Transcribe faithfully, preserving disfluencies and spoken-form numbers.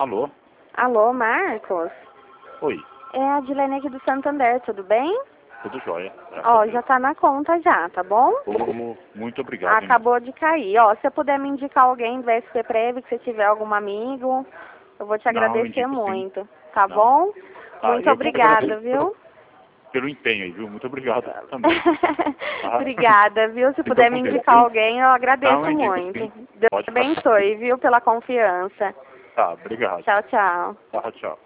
Alô? Alô, Marcos? Oi, É a Dilene aqui do Santander, tudo bem? tudo jóia. graças Ó, a Deus. já tá na conta já, tá bom? Ô, muito obrigado, hein, Acabou de cair. Ó, se você puder me indicar alguém do S P Prev, que você tiver algum amigo, eu vou te Não, eu agradecer indico sim. muito, tá Não. bom? Ah, Muito eu que obrigada, agradeço viu? pelo, pelo empenho aí, viu? Muito obrigado também. Tá? Obrigada, viu? Se Fica puder com me Deus, indicar viu? alguém, eu Não, agradeço eu indico muito. sim. Deus Pode te falar. abençoe, viu? Pela confiança. Tá, obrigado. Tchau, tchau. Tchau, tchau.